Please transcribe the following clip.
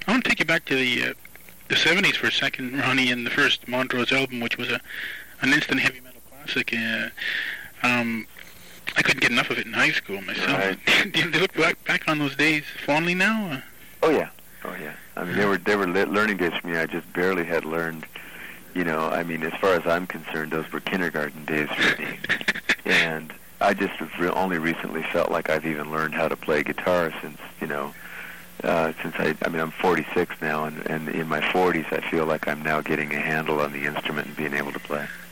I want to take you back to the 70s for a second, Ronnie, and the first Montrose album, which was an instant heavy metal classic. I couldn't get enough of it in high school myself. Right. Do you look back on those days fondly now? Oh yeah. I mean, they were learning days for me. I just barely had learned. I mean, as far as I'm concerned, those were kindergarten days for me. And I just have only recently felt like I've even learned how to play guitar since I'm 46 now, and in my 40s I feel like I'm now getting a handle on the instrument and being able to play.